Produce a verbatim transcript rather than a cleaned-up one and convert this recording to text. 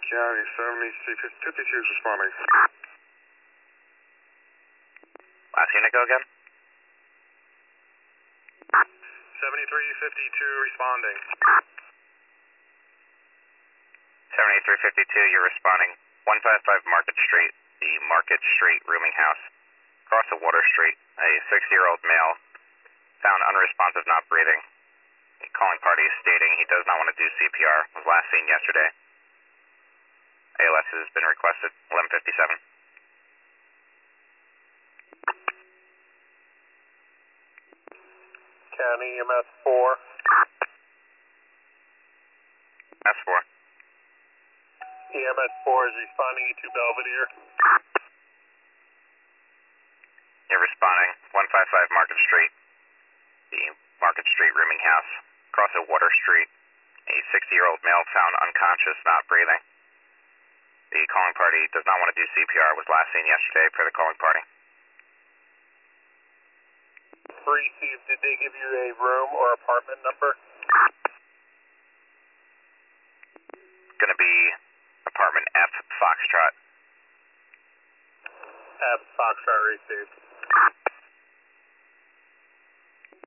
County seventy-three fifty-two is responding. Last unit, go again. seventy-three fifty-two responding. seventy-three fifty-two, you're responding. one fifty-five Market Street, the Market Street rooming house. Across the Water Street, a sixty-year-old male found unresponsive, not breathing. The calling party is stating he does not want to do C P R. Was last seen yesterday. A L S has been requested, eleven fifty-seven. County E M S four. S four. E M S four is responding to Belvedere. You're responding, one fifty-five Market Street, the Market Street rooming house. Across the Water Street, a sixty-year-old male found unconscious, not breathing. The calling party does not want to do C P R. Was last seen yesterday per the calling party. Received. Did they give you a room or apartment number? Going to be apartment F, Foxtrot. F, Foxtrot received.